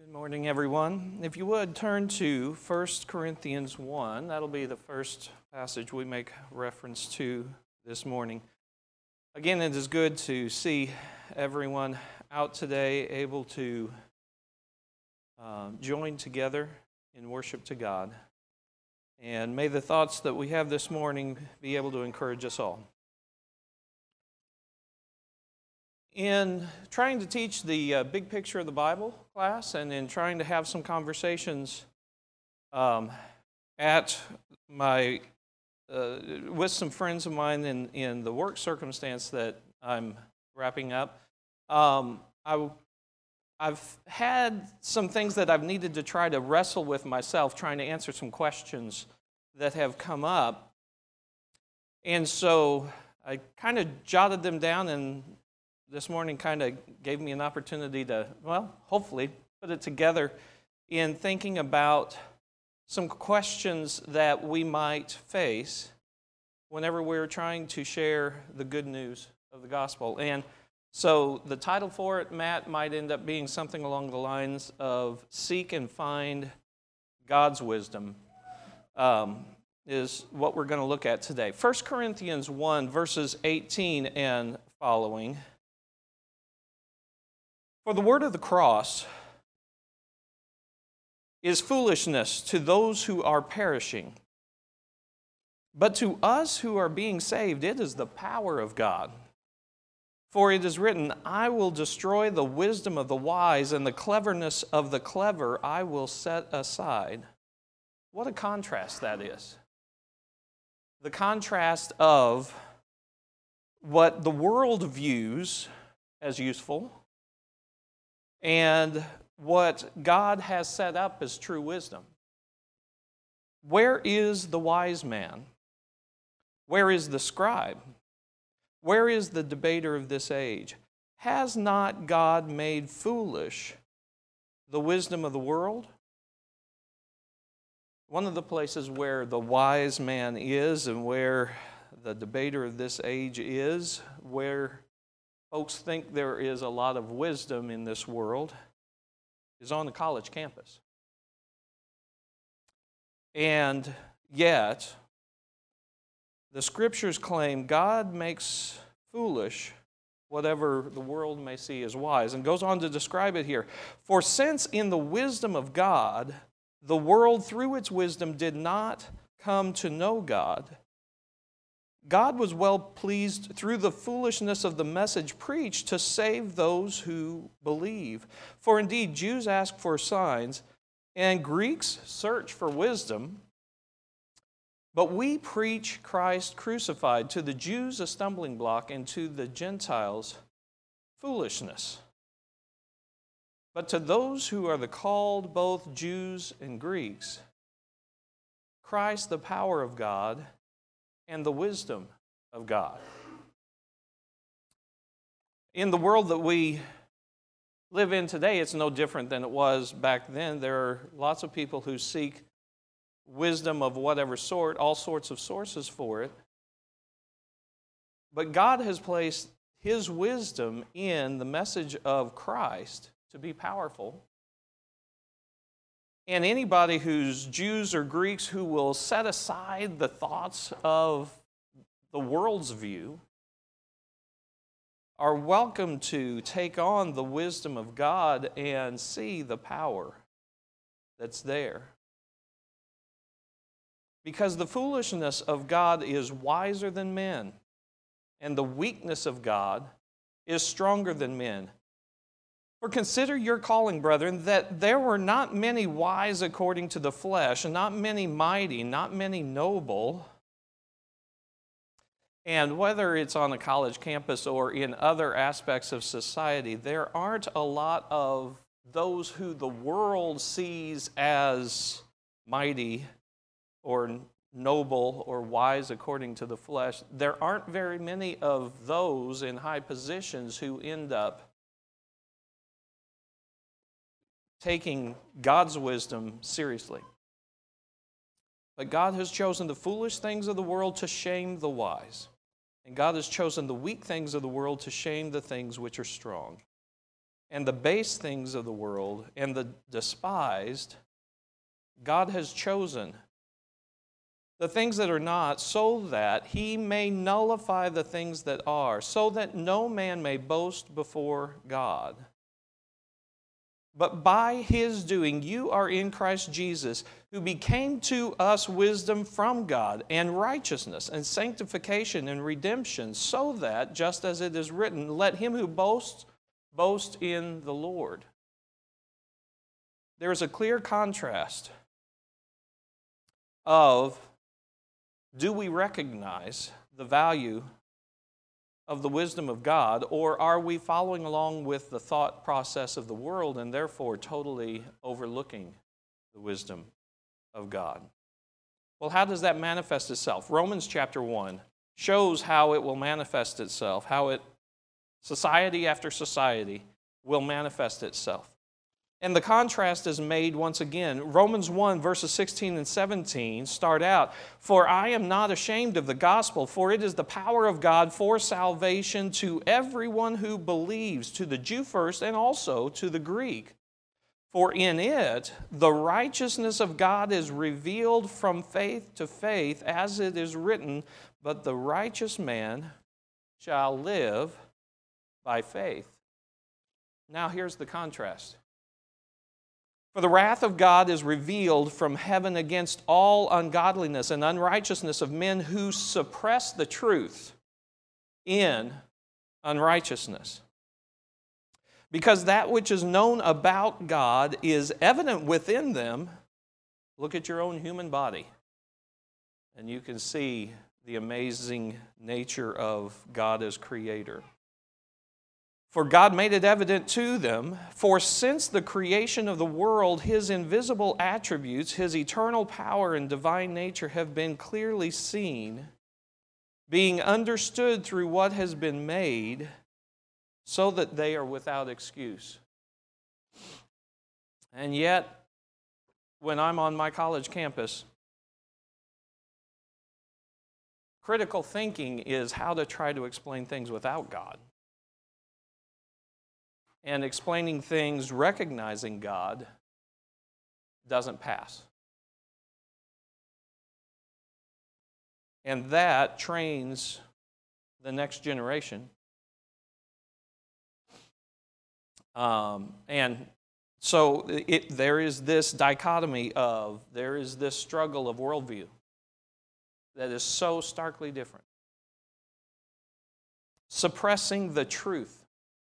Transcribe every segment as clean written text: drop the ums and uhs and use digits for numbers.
Good morning, everyone. If you would, turn to 1 Corinthians 1. That'll be the first passage we make reference to this morning. Again, it is good to see everyone out today able to join together in worship to God. And may the thoughts that we have this morning be able to encourage us all. In trying to teach the big picture of the Bible class and in trying to have some conversations at my with some friends of mine in the work circumstance that I'm wrapping up, I've had some things that I've needed to try to wrestle with myself, trying to answer some questions that have come up. And so I kind of jotted them down, and this morning kind of gave me an opportunity to, hopefully put it together in thinking about some questions that we might face whenever we're trying to share the good news of the gospel. And so the title for it, Matt, might end up being something along the lines of Seek and Find God's Wisdom, is what we're going to look at today. 1 Corinthians 1, verses 18 and following. For the word of the cross is foolishness to those who are perishing, but to us who are being saved, it is the power of God. For it is written, I will destroy the wisdom of the wise, and the cleverness of the clever I will set aside. What a contrast that is. The contrast of what the world views as useful and what God has set up as true wisdom. Where is the wise man? Where is the scribe? Where is the debater of this age? Has not God made foolish the wisdom of the world? One of the places where the wise man is and where the debater of this age is, where folks think there is a lot of wisdom in this world, is on the college campus. And yet, the Scriptures claim God makes foolish whatever the world may see as wise, and goes on to describe it here. For since in the wisdom of God, the world through its wisdom did not come to know God, God was well pleased through the foolishness of the message preached to save those who believe. For indeed, Jews ask for signs, and Greeks search for wisdom. But we preach Christ crucified, to the Jews a stumbling block, and to the Gentiles foolishness. But to those who are the called, both Jews and Greeks, Christ the power of God and the wisdom of God. In the world that we live in today, it's no different than it was back then. There are lots of people who seek wisdom of whatever sort, all sorts of sources for it. But God has placed His wisdom in the message of Christ to be powerful. And anybody who's Jews or Greeks who will set aside the thoughts of the world's view are welcome to take on the wisdom of God and see the power that's there. Because the foolishness of God is wiser than men, and the weakness of God is stronger than men. For consider your calling, brethren, that there were not many wise according to the flesh, and not many mighty, not many noble. And whether it's on a college campus or in other aspects of society, there aren't a lot of those who the world sees as mighty or noble or wise according to the flesh. There aren't very many of those in high positions who end up taking God's wisdom seriously. But God has chosen the foolish things of the world to shame the wise. And God has chosen the weak things of the world to shame the things which are strong. and the base things of the world and the despised, God has chosen the things that are not, so that he may nullify the things that are, so that no man may boast before God. But by his doing, you are in Christ Jesus, who became to us wisdom from God, and righteousness, and sanctification, and redemption, so that, just as it is written, let him who boasts, boast in the Lord. There is a clear contrast of, do we recognize the value of the wisdom of God, or are we following along with the thought process of the world and therefore totally overlooking the wisdom of God? Well, how does that manifest itself? Romans chapter 1 shows how it will manifest itself, how society after society will manifest itself. And the contrast is made once again. Romans 1, verses 16 and 17 start out, "For I am not ashamed of the gospel, for it is the power of God for salvation to everyone who believes, to the Jew first and also to the Greek. For in it the righteousness of God is revealed from faith to faith, as it is written, but the righteous man shall live by faith." Now here's the contrast. "For the wrath of God is revealed from heaven against all ungodliness and unrighteousness of men who suppress the truth in unrighteousness. Because that which is known about God is evident within them." Look at your own human body, and you can see the amazing nature of God as creator. "For God made it evident to them, for since the creation of the world, his invisible attributes, his eternal power and divine nature have been clearly seen, being understood through what has been made, so that they are without excuse." And yet, when I'm on my college campus, critical thinking is how to try to explain things without God. And explaining things recognizing God doesn't pass. And that trains the next generation. And so there is this dichotomy of, there is this struggle of worldview that is so starkly different. Suppressing the truth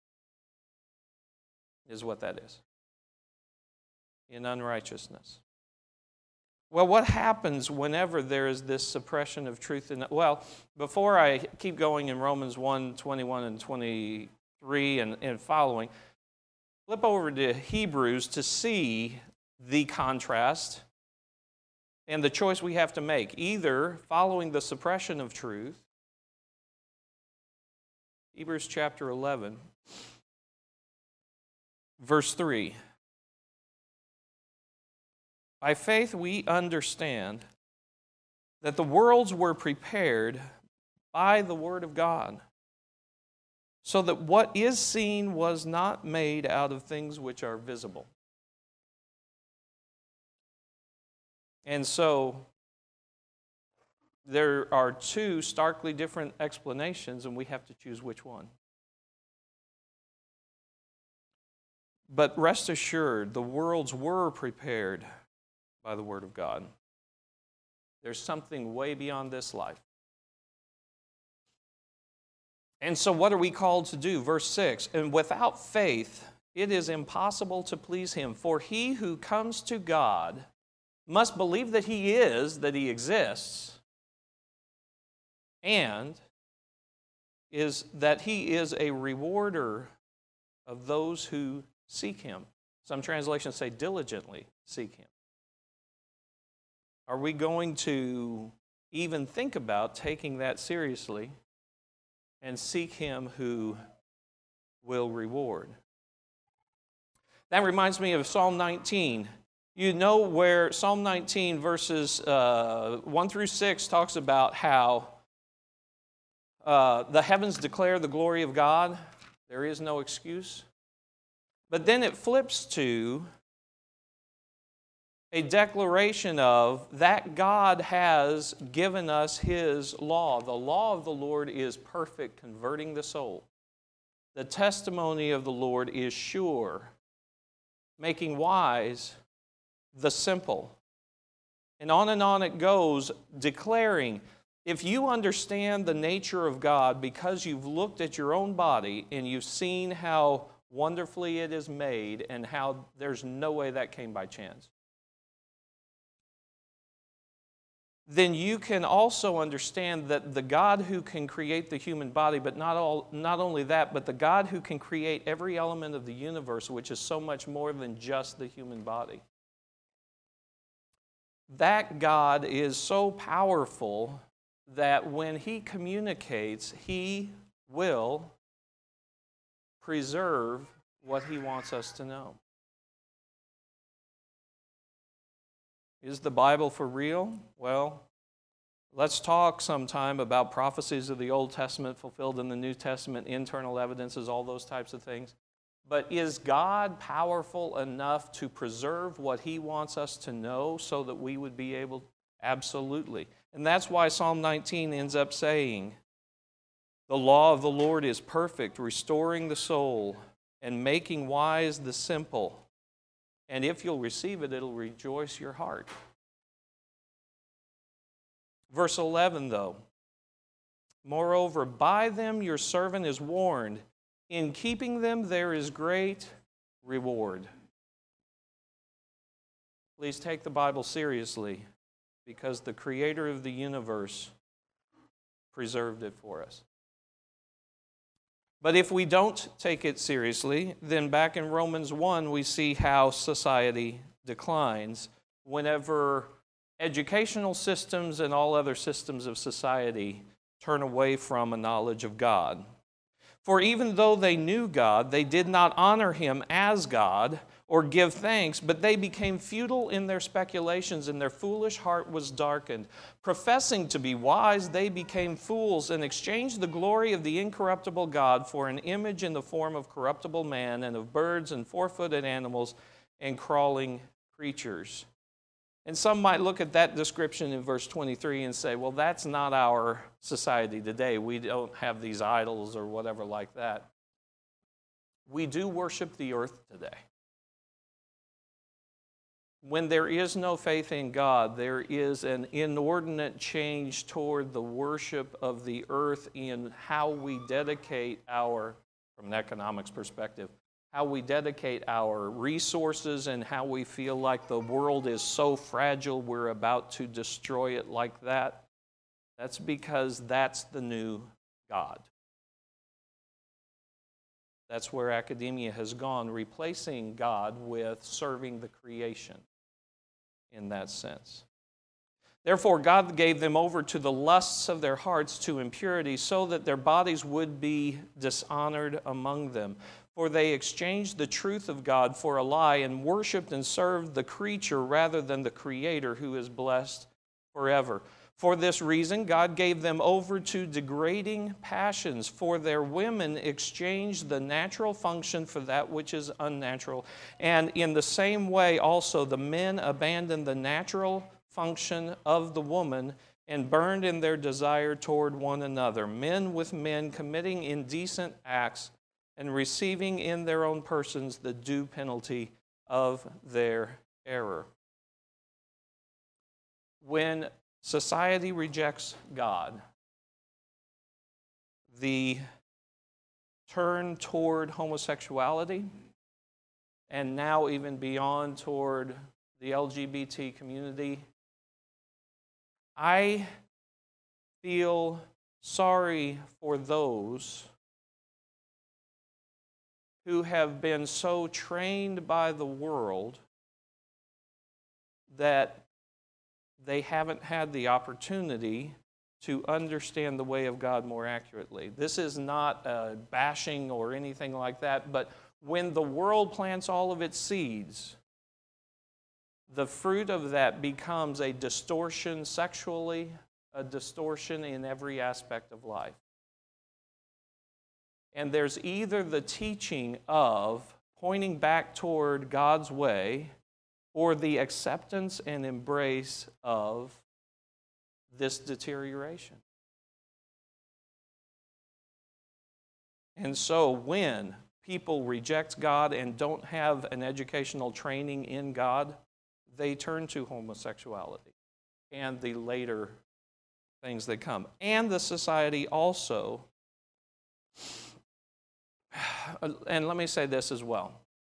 is what that is, in unrighteousness. Well, what happens whenever there is this suppression of truth? Well, before I keep going in Romans 1, 21 and 23 and following, flip over to Hebrews to see the contrast and the choice we have to make, either following the suppression of truth. Hebrews chapter 11. Verse 3, "By faith we understand that the worlds were prepared by the word of God, so that what is seen was not made out of things which are visible." And so there are two starkly different explanations, and we have to choose which one. But rest assured, the worlds were prepared by the Word of God. There's something way beyond this life. And so what are we called to do? Verse 6, "And without faith it is impossible to please him, for he who comes to God must believe that he is, that he exists, and is that he is a rewarder of those who seek him." Some translations say diligently seek him. Are we going to even think about taking that seriously and seek him who will reward? That reminds me of Psalm 19. You know where Psalm 19 verses 1 through 6 talks about how the heavens declare the glory of God. There is no excuse. But then it flips to a declaration of that God has given us His law. The law of the Lord is perfect, converting the soul. The testimony of the Lord is sure, making wise the simple. And on it goes, declaring, if you understand the nature of God because you've looked at your own body and you've seen how wonderfully it is made and how there's no way that came by chance, then you can also understand that the God who can create the human body, but not only that, but the God who can create every element of the universe, which is so much more than just the human body. That God is so powerful that when He communicates, He will preserve what He wants us to know. Is the Bible for real? Well, let's talk sometime about prophecies of the Old Testament fulfilled in the New Testament, internal evidences, all those types of things. But is God powerful enough to preserve what He wants us to know so that we would be able? Absolutely. And that's why Psalm 19 ends up saying, the law of the Lord is perfect, restoring the soul and making wise the simple. And if you'll receive it, it'll rejoice your heart. Verse 11, though. Moreover, by them your servant is warned. In keeping them there is great reward. Please take the Bible seriously, because the Creator of the universe preserved it for us. But if we don't take it seriously, then back in Romans 1, we see how society declines whenever educational systems and all other systems of society turn away from a knowledge of God. For even though they knew God, they did not honor Him as God or give thanks, but they became futile in their speculations, and their foolish heart was darkened. Professing to be wise, they became fools and exchanged the glory of the incorruptible God for an image in the form of corruptible man and of birds and four-footed animals and crawling creatures. And some might look at that description in verse 23 and say, well, that's not our society today. We don't have these idols or whatever like that. We do worship the earth today. When there is no faith in God, there is an inordinate change toward the worship of the earth in how we dedicate our, from an economics perspective, how we dedicate our resources and how we feel like the world is so fragile we're about to destroy it like that. That's because that's the new God. That's where academia has gone, replacing God with serving the creation in that sense. Therefore, God gave them over to the lusts of their hearts to impurity, so that their bodies would be dishonored among them. For they exchanged the truth of God for a lie and worshipped and served the creature rather than the Creator, who is blessed forever. For this reason, God gave them over to degrading passions, for their women exchanged the natural function for that which is unnatural. And in the same way also the men abandoned the natural function of the woman and burned in their desire toward one another, men with men committing indecent acts and receiving in their own persons the due penalty of their error. When society rejects God, the turn toward homosexuality, and now even beyond toward the LGBT community, I feel sorry for those who have been so trained by the world that they haven't had the opportunity to understand the way of God more accurately. This is not bashing or anything like that, but when the world plants all of its seeds, the fruit of that becomes a distortion sexually, a distortion in every aspect of life. And there's either the teaching of pointing back toward God's way, or the acceptance and embrace of this deterioration. And so when people reject God and don't have an educational training in God, they turn to homosexuality and the later things that come. And the society also, and let me say this as well.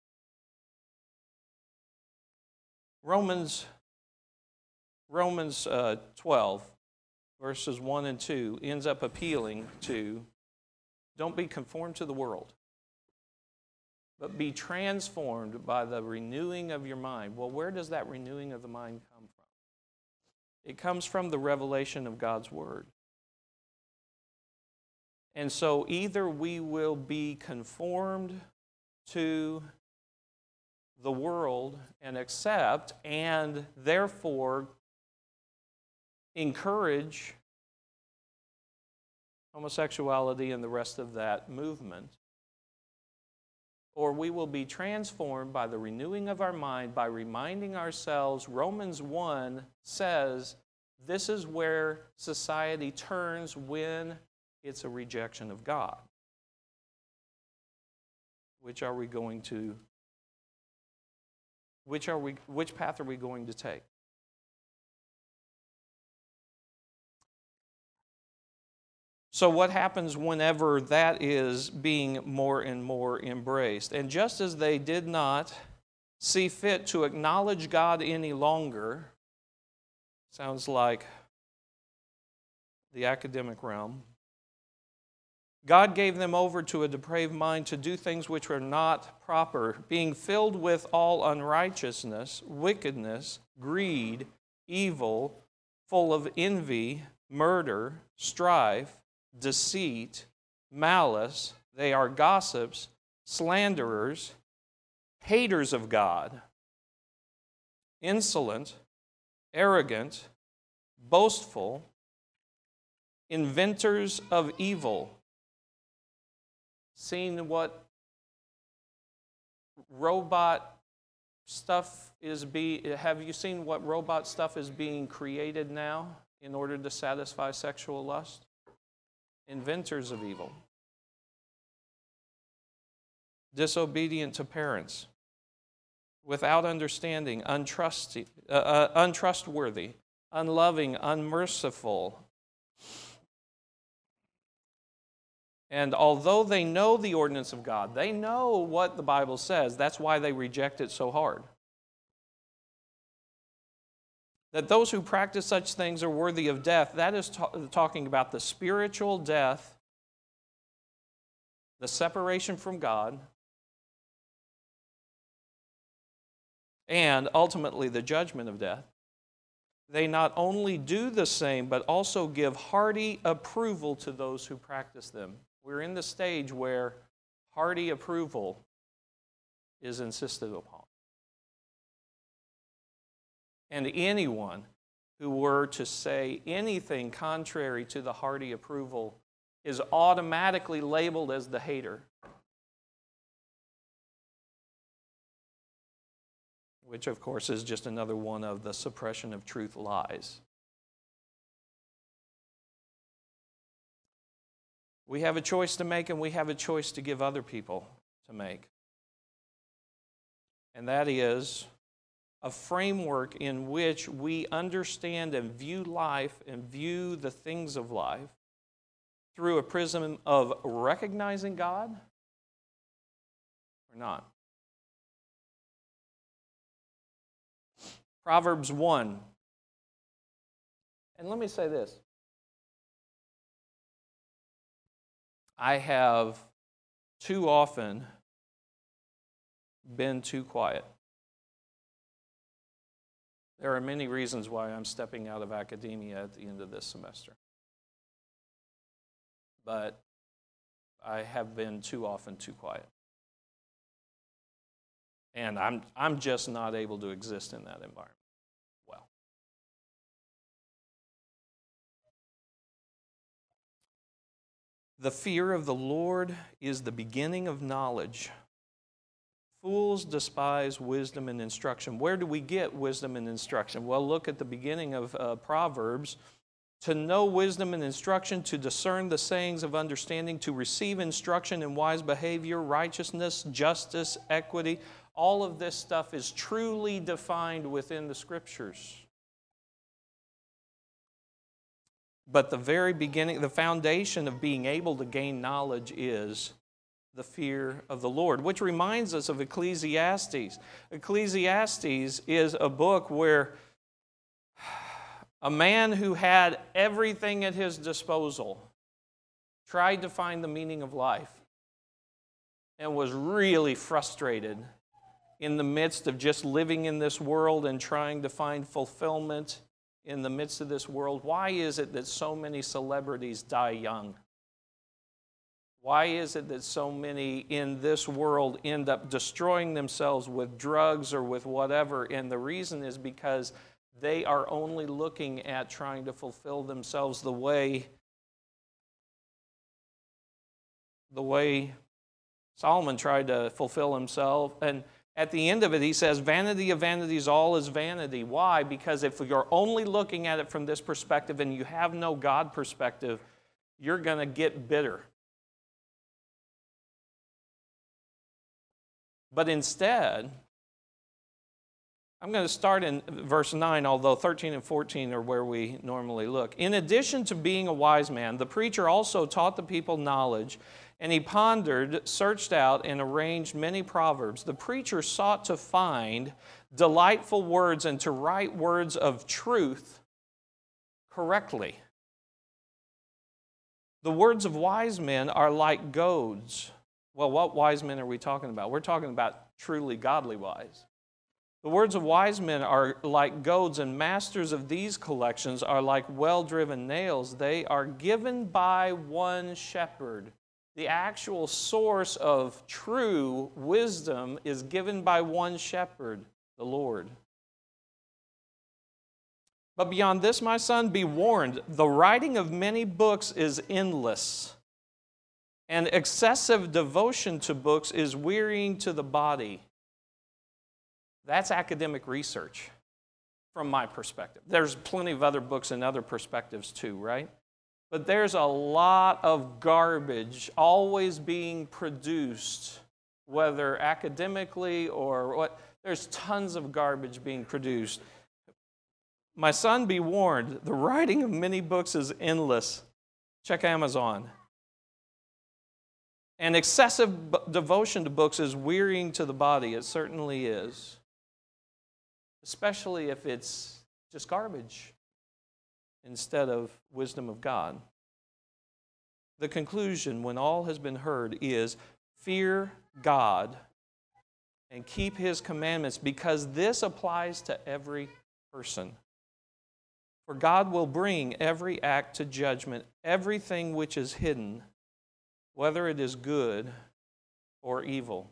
Romans 12, verses 1 and 2, ends up appealing to, don't be conformed to the world, but be transformed by the renewing of your mind. Well, where does that renewing of the mind come from? It comes from the revelation of God's Word. And so either we will be conformed to the world and accept and therefore encourage homosexuality and the rest of that movement, or we will be transformed by the renewing of our mind, by reminding ourselves Romans 1 says this is where society turns when it's a rejection of God. Which path are we going to take? So what happens whenever that is being more and more embraced? And just as they did not see fit to acknowledge God any longer, sounds like the academic realm, God gave them over to a depraved mind to do things which were not proper, being filled with all unrighteousness, wickedness, greed, evil, full of envy, murder, strife, deceit, malice. They are gossips, slanderers, haters of God, insolent, arrogant, boastful, inventors of evil. Seen what robot stuff is have you seen what robot stuff is being created now in order to satisfy sexual lust? Inventors of evil. Disobedient to parents, without understanding, untrustworthy, unloving, unmerciful. And although they know the ordinance of God, they know what the Bible says, that's why they reject it so hard. That those who practice such things are worthy of death, that is talking about the spiritual death, the separation from God, and ultimately the judgment of death. They not only do the same, but also give hearty approval to those who practice them. We're in the stage where hearty approval is insisted upon. And anyone who were to say anything contrary to the hearty approval is automatically labeled as the hater, which of course is just another one of the suppression of truth lies. We have a choice to make, and we have a choice to give other people to make. And that is a framework in which we understand and view life and view the things of life through a prism of recognizing God or not. Proverbs 1. And let me say this. I have too often been too quiet. There are many reasons why I'm stepping out of academia at the end of this semester. But I have been too often too quiet. And I'm just not able to exist in that environment well. The fear of the Lord is the beginning of knowledge. Fools despise wisdom and instruction. Where do we get wisdom and instruction? Well, look at the beginning of Proverbs. To know wisdom and instruction, to discern the sayings of understanding, to receive instruction in wise behavior, righteousness, justice, equity. All of this stuff is truly defined within the Scriptures. But the very beginning, the foundation of being able to gain knowledge is the fear of the Lord, which reminds us of Ecclesiastes. Ecclesiastes is a book where a man who had everything at his disposal tried to find the meaning of life and was really frustrated in the midst of just living in this world and trying to find fulfillment in the midst of this world. Why is it that so many celebrities die young? Why is it that so many in this world end up destroying themselves with drugs or with whatever? And the reason is because they are only looking at trying to fulfill themselves the way Solomon tried to fulfill himself. And at the end of it, he says, vanity of vanities, all is vanity. Why? Because if you're only looking at it from this perspective and you have no God perspective, you're going to get bitter. But instead, I'm going to start in verse 9, although 13 and 14 are where we normally look. In addition to being a wise man, the preacher also taught the people knowledge, and he pondered, searched out, and arranged many proverbs. The preacher sought to find delightful words and to write words of truth correctly. The words of wise men are like goads. Well, what wise men are we talking about? We're talking about truly godly wise. The words of wise men are like goads, and masters of these collections are like well-driven nails. They are given by one shepherd. The actual source of true wisdom is given by one shepherd, the Lord. But beyond this, my son, be warned. The writing of many books is endless, and excessive devotion to books is wearying to the body. That's academic research from my perspective. There's plenty of other books and other perspectives too, right? But there's a lot of garbage always being produced, whether academically or what. There's tons of garbage being produced. My son, be warned. The writing of many books is endless. Check Amazon. And excessive devotion to books is wearying to the body. It certainly is. Especially if it's just garbage instead of wisdom of God. The conclusion, when all has been heard, is fear God and keep His commandments, because this applies to every person. For God will bring every act to judgment, everything which is hidden, whether it is good or evil.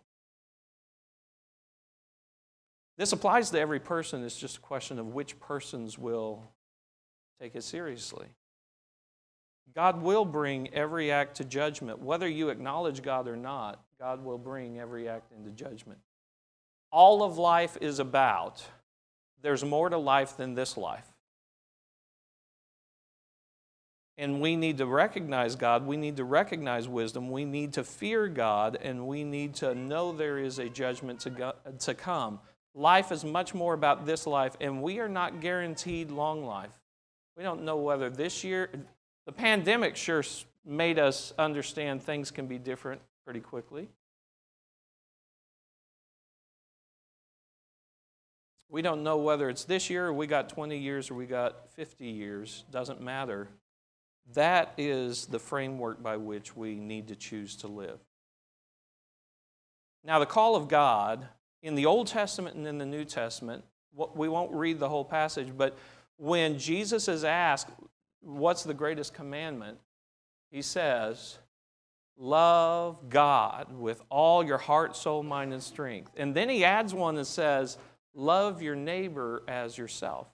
This applies to every person. It's just a question of which persons will take it seriously. God will bring every act to judgment. Whether you acknowledge God or not, God will bring every act into judgment. All of life is about, there's more to life than this life. And we need to recognize God, we need to recognize wisdom, we need to fear God, and we need to know there is a judgment to come. Life is much more about this life, and we are not guaranteed long life. We don't know whether this year, the pandemic sure made us understand things can be different pretty quickly. We don't know whether it's this year or we got 20 years or we got 50 years. Doesn't matter. That is the framework by which we need to choose to live. Now, the call of God in the Old Testament and in the New Testament, we won't read the whole passage, but when Jesus is asked, what's the greatest commandment? He says, love God with all your heart, soul, mind, and strength. And then he adds one that says, love your neighbor as yourself.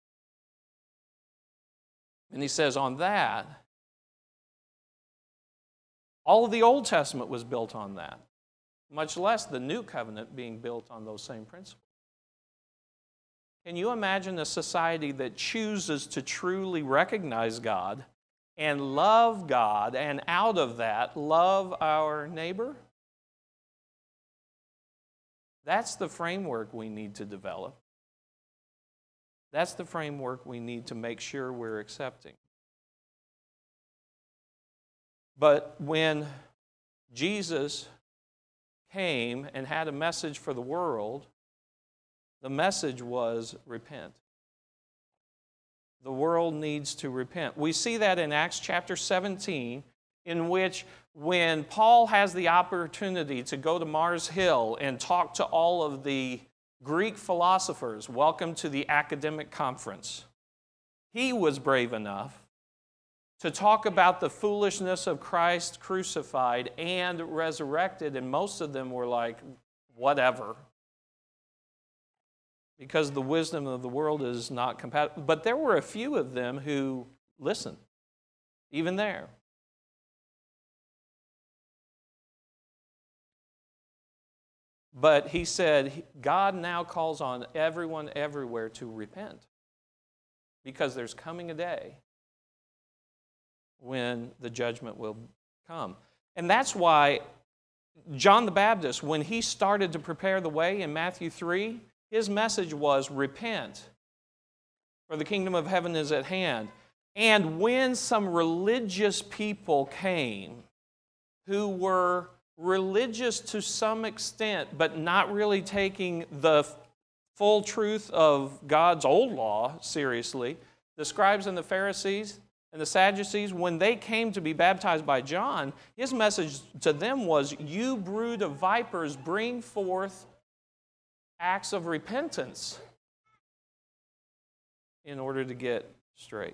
And he says, on that, all of the Old Testament was built on that. much less the new covenant being built on those same principles. Can you imagine a society that chooses to truly recognize God and love God, and out of that, love our neighbor? That's the framework we need to develop. That's the framework we need to make sure we're accepting. But when Jesus came and had a message for the world, the message was repent. The world needs to repent. We see that in Acts chapter 17, in which when Paul has the opportunity to go to Mars Hill and talk to all of the Greek philosophers, welcome to the academic conference, he was brave enough to talk about the foolishness of Christ crucified and resurrected, and most of them were like, whatever. Because the wisdom of the world is not compatible. But there were a few of them who listened, even there. But he said, God now calls on everyone everywhere to repent, because there's coming a day when the judgment will come. And that's why John the Baptist, when he started to prepare the way in Matthew 3, his message was, repent, for the kingdom of heaven is at hand. And when some religious people came who were religious to some extent, but not really taking the full truth of God's old law seriously, the scribes and the Pharisees and the Sadducees, when they came to be baptized by John, his message to them was, you brood of vipers, bring forth acts of repentance in order to get straight.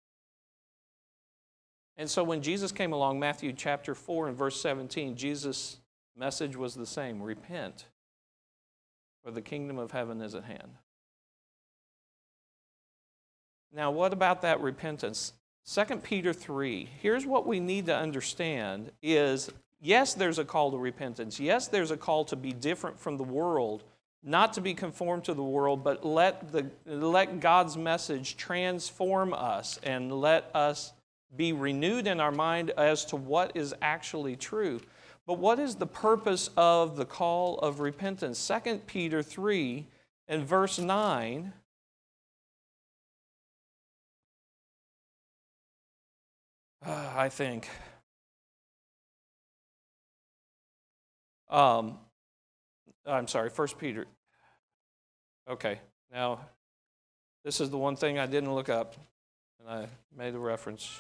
And so when Jesus came along, Matthew chapter 4 and verse 17, Jesus' message was the same: repent, for the kingdom of heaven is at hand. Now, what about that repentance? 2 Peter 3, here's what we need to understand is, yes, there's a call to repentance. Yes, there's a call to be different from the world, not to be conformed to the world, but let God's message transform us and let us be renewed in our mind as to what is actually true. But what is the purpose of the call of repentance? 2 Peter 3 and verse 9. I think. I'm sorry, 1 Peter. Okay, now this is the one thing I didn't look up, and I made a reference.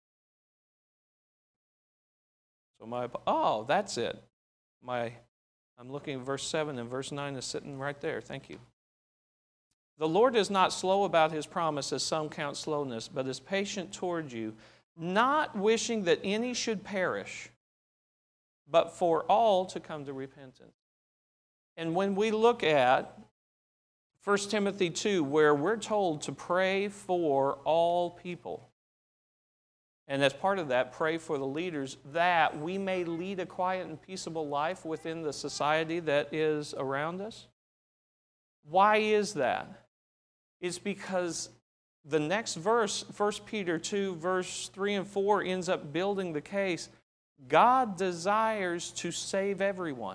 So that's it. I'm looking at verse 7, and verse 9 is sitting right there. Thank you. The Lord is not slow about his promise, as some count slowness, but is patient toward you, not wishing that any should perish, but for all to come to repentance. And when we look at 1 Timothy 2, where we're told to pray for all people, and as part of that, pray for the leaders, that we may lead a quiet and peaceable life within the society that is around us. Why is that? It's because the next verse, 1 Peter 2, verse 3 and 4, ends up building the case. God desires to save everyone.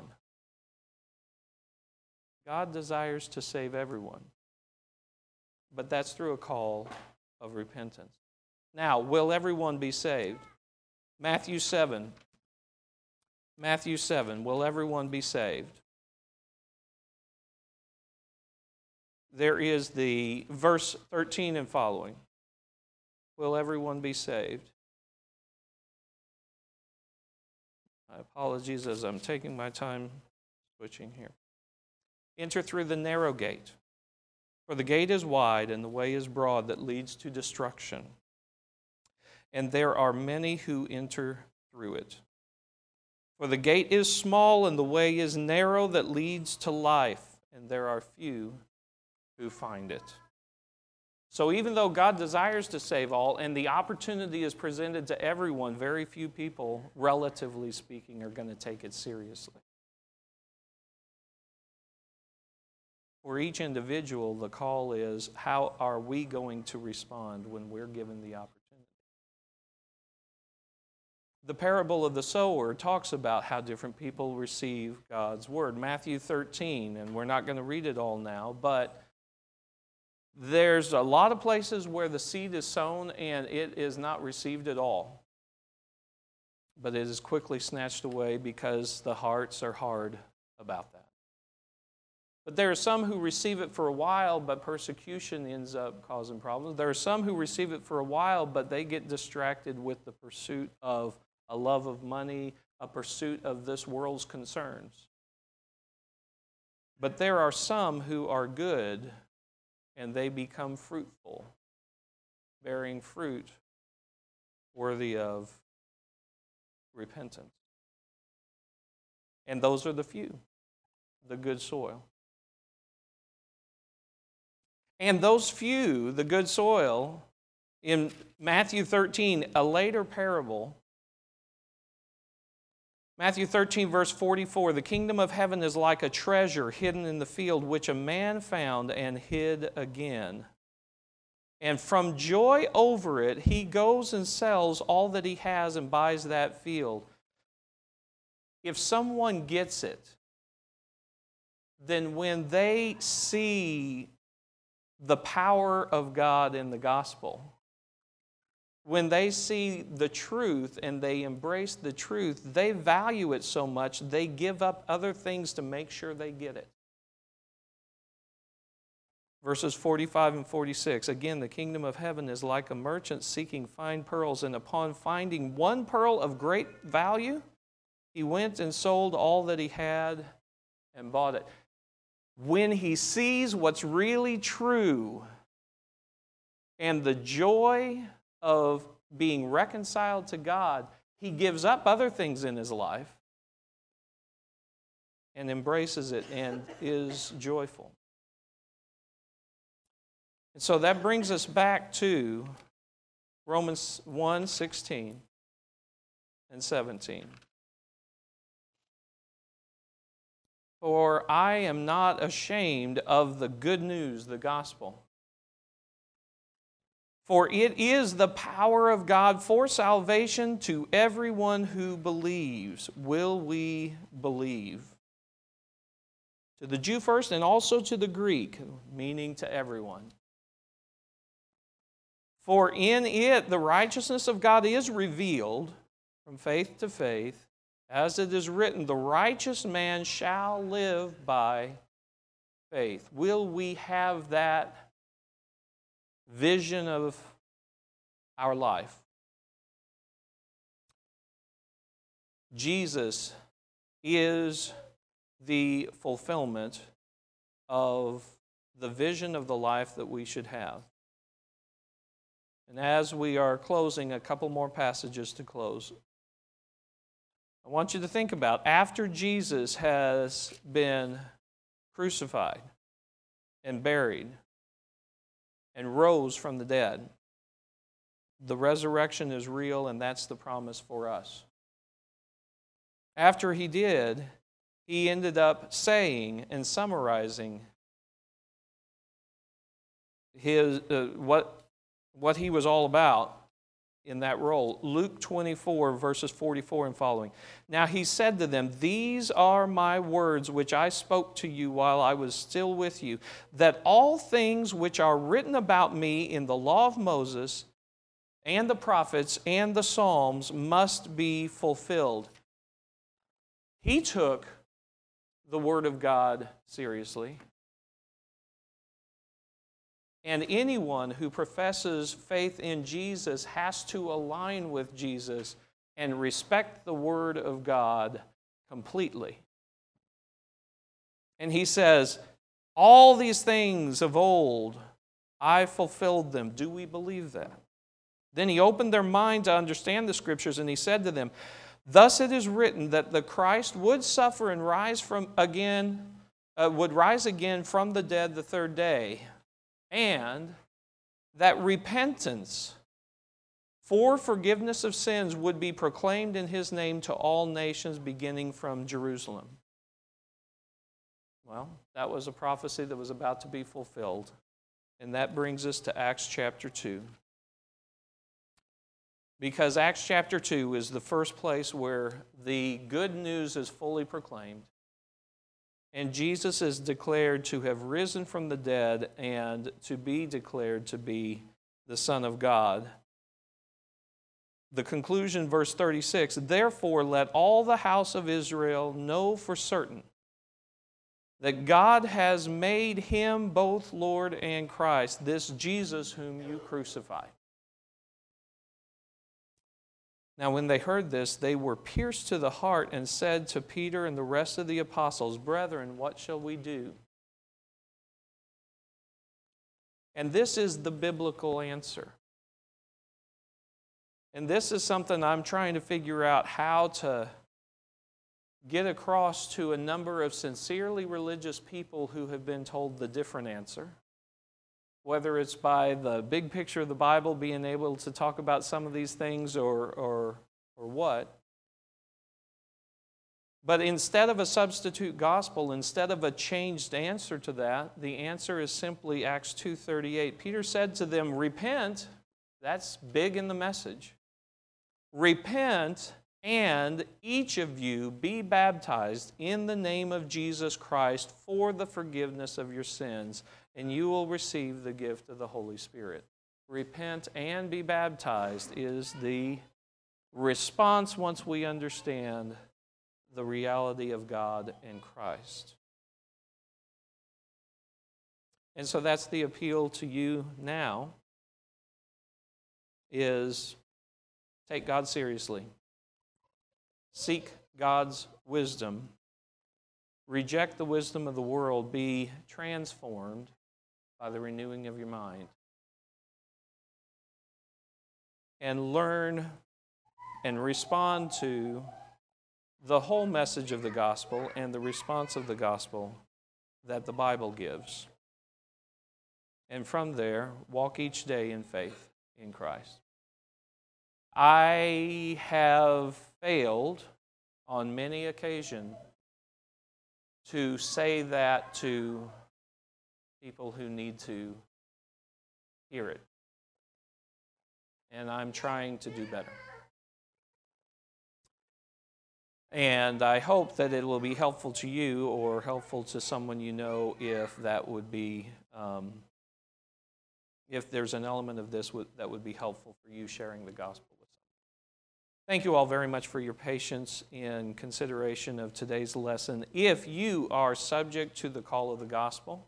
God desires to save everyone. But that's through a call of repentance. Now, will everyone be saved? Matthew 7. Matthew 7, will everyone be saved? There is the verse 13 and following. Will everyone be saved? My apologies as I'm taking my time switching here. Enter through the narrow gate, for the gate is wide and the way is broad that leads to destruction, and there are many who enter through it. For the gate is small and the way is narrow that leads to life, and there are few who find it. So even though God desires to save all, and the opportunity is presented to everyone, very few people, relatively speaking, are going to take it seriously. For each individual, the call is, how are we going to respond when we're given the opportunity? The parable of the sower talks about how different people receive God's word. Matthew 13, and we're not going to read it all now, but there's a lot of places where the seed is sown and it is not received at all. But it is quickly snatched away because the hearts are hard about that. But there are some who receive it for a while, but persecution ends up causing problems. There are some who receive it for a while, but they get distracted with the pursuit of a love of money, a pursuit of this world's concerns. But there are some who are good, and they become fruitful, bearing fruit worthy of repentance. And those are the few, the good soil. And those few, the good soil, in Matthew 13, a later parable, Matthew 13, verse 44, the kingdom of heaven is like a treasure hidden in the field, which a man found and hid again. And from joy over it, he goes and sells all that he has and buys that field. If someone gets it, then when they see the power of God in the gospel, when they see the truth and they embrace the truth, they value it so much they give up other things to make sure they get it. Verses 45 and 46, again, the kingdom of heaven is like a merchant seeking fine pearls, and upon finding one pearl of great value, he went and sold all that he had and bought it. When he sees what's really true and the joy of being reconciled to God, he gives up other things in his life and embraces it and is joyful. And so that brings us back to Romans 1:16 and 17. For I am not ashamed of the good news, the gospel. For it is the power of God for salvation to everyone who believes. Will we believe? To the Jew first and also to the Greek, meaning to everyone. For in it the righteousness of God is revealed from faith to faith, as it is written, the righteous man shall live by faith. Will we have that vision of our life? Jesus is the fulfillment of the vision of the life that we should have. And as we are closing, a couple more passages to close. I want you to think about, after Jesus has been crucified and buried and rose from the dead, the resurrection is real, and that's the promise for us. After he did, he ended up saying and summarizing his what he was all about in that role. Luke 24, verses 44 and following. Now he said to them, these are my words which I spoke to you while I was still with you, that all things which are written about me in the law of Moses and the prophets and the Psalms must be fulfilled. He took the Word of God seriously. And anyone who professes faith in Jesus has to align with Jesus and respect the Word of God completely. And he says, all these things of old, I fulfilled them. Do we believe that? Then he opened their mind to understand the Scriptures, and he said to them, thus it is written that the Christ would suffer and would rise again from the dead the third day, and that repentance for forgiveness of sins would be proclaimed in his name to all nations, beginning from Jerusalem. Well, that was a prophecy that was about to be fulfilled. And that brings us to Acts chapter 2. Because Acts chapter 2 is the first place where the good news is fully proclaimed. And Jesus is declared to have risen from the dead and to be declared to be the Son of God. The conclusion, verse 36, therefore let all the house of Israel know for certain that God has made him both Lord and Christ, this Jesus whom you crucified. Now when they heard this, they were pierced to the heart and said to Peter and the rest of the apostles, brethren, what shall we do? And this is the biblical answer. And this is something I'm trying to figure out how to get across to a number of sincerely religious people who have been told the different answer. Whether it's by the big picture of the Bible, being able to talk about some of these things or what. But instead of a substitute gospel, instead of a changed answer to that, the answer is simply Acts 2:38. Peter said to them, repent. That's big in the message. Repent, and each of you be baptized in the name of Jesus Christ for the forgiveness of your sins, and you will receive the gift of the Holy Spirit. Repent and be baptized is the response once we understand the reality of God and Christ. And so that's the appeal to you now, is take God seriously. Seek God's wisdom. Reject the wisdom of the world. Be transformed by the renewing of your mind. And learn and respond to the whole message of the gospel and the response of the gospel that the Bible gives. And from there, walk each day in faith in Christ. I have failed on many occasions to say that to people who need to hear it. And I'm trying to do better. And I hope that it will be helpful to you or helpful to someone you know if that would be, if there's an element of this that would be helpful for you sharing the gospel with someone. Thank you all very much for your patience in consideration of today's lesson. If you are subject to the call of the gospel,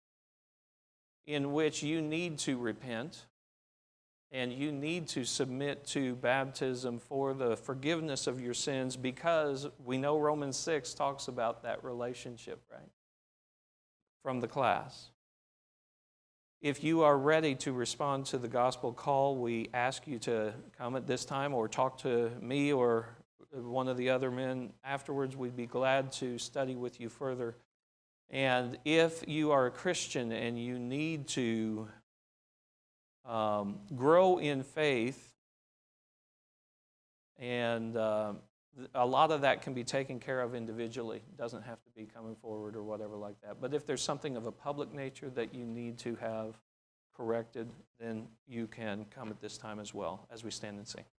in which you need to repent, and you need to submit to baptism for the forgiveness of your sins, because we know Romans 6 talks about that relationship, right? From the class. If you are ready to respond to the gospel call, we ask you to come at this time or talk to me or one of the other men afterwards. We'd be glad to study with you further. And if you are a Christian and you need to grow in faith, and a lot of that can be taken care of individually. It doesn't have to be coming forward or whatever like that. But if there's something of a public nature that you need to have corrected, then you can come at this time as well as we stand and sing.